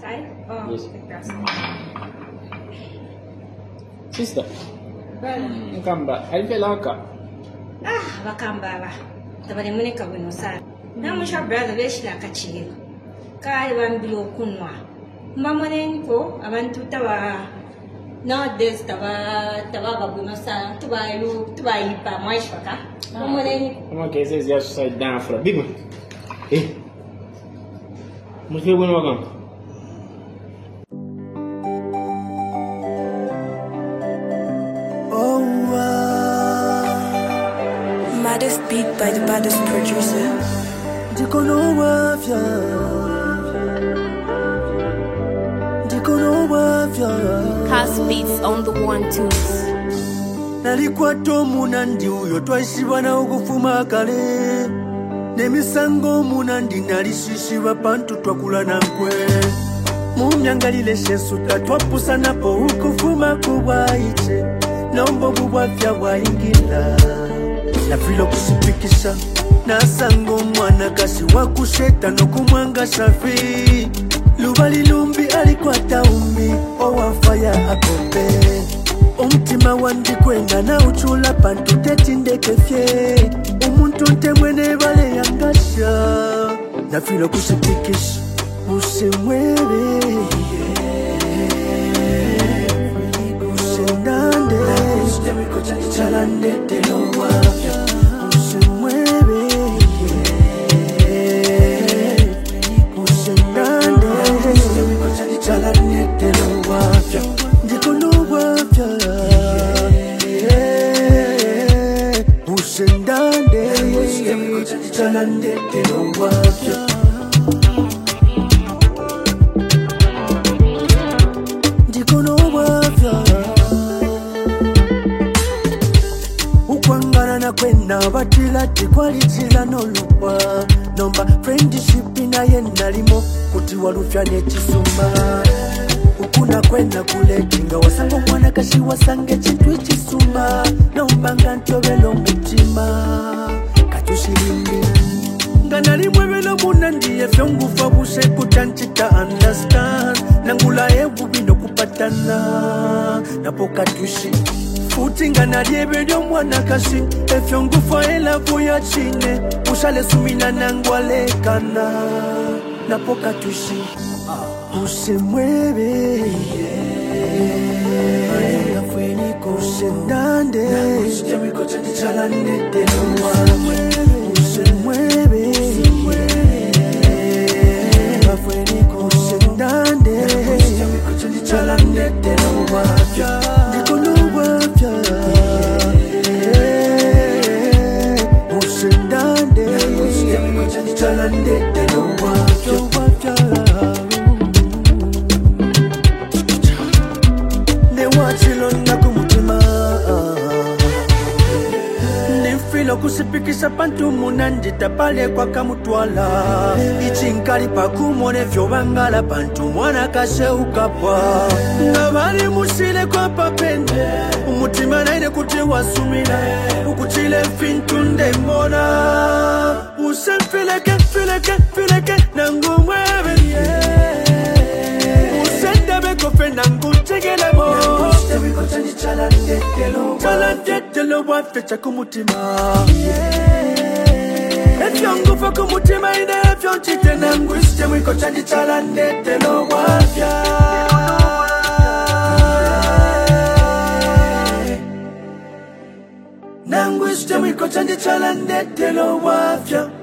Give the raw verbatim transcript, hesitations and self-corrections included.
Hi. Oh, Yes. yes. Sister, Brother. Nkamba, alipelaka. Ah, bakambaba. Tabale muneka bwino sana. Namusha brother beshira akachiro. Kali bambilo kunwa. Mbamone ko abantu taba nowadays taba taba babuno sana tubayu tubayipa mwashaka. Mbamone Kama kese zia suicide down for a big one. Eh. Mustio bueno wakam. Maddest beat by the baddest producer. Dikono wafya, Dikono wafya. Cast beats on the one twos. Nalikuwa tomu nandi uyo twaishiwa na ukufuma kale. Nemisango munandi nalishishiwa pantu twakula na nkwe. Mumyangalile shesu tatwapusa napo ukufuma kuwaiche. Nombo buwafya waingila. Na filo kusipikisha na sango mwana kasi wakusheta no kumwanga shafi. Lubali lumbi alikuwa taumbi owafaya akope. Umutima wandi kwenda na uchula pantu tetindeke fye. Umuntu nte mwene vale yangasha. Na filo kusipikisha usemwebe usendande chalande telo wafya. Usemwebe usendande chalande telo wafya. Dikono wafya usendande chalande telo wafya. Dikono wafya ukwangana na kwenda batila tikwali chila nolupa. Nomba friendship inaye nalimo kuti walufya nechisuma. Ukuna kwenda kule kinga wasango mwana kashi wasange chitu chisuma. Nomba ngantobelo mutima katushirimbi. Nganali mwebelo munandi efyo ngufa buse kutanchita understand. Nangula ewu bino kupatana napoka tushi. Futi nganali ebelyo mwana kasi efyo ngufa elavu ya chine. Ushale sumina nangwale kana napoka tushi. Usemwebe usendande chalande telo wafya. Usemwebe usendande chalande telo wafya. Dikono wafya usendande chalande telo wafya. Wachilonda kumutima Nifilo kusipikisa pantu munandi tapale kwa kamutwala. Ichinkali pakumone fyo bangala pantu mwana kase ukapwa. Ngabali musile kwa papende umutima naine kuti wasumila. Ukuchile fintunde mbona usemfileke fileke fileke nangu mwebe. Usendebe kofe nangu chegele mo. Chalande telo wafya chakumutima. Efyo ngufa kumutima ine efyo nchite nangu isite mwiko chandi chalande telo wafya. Nangu isite mwiko chandi chalande telo wafya.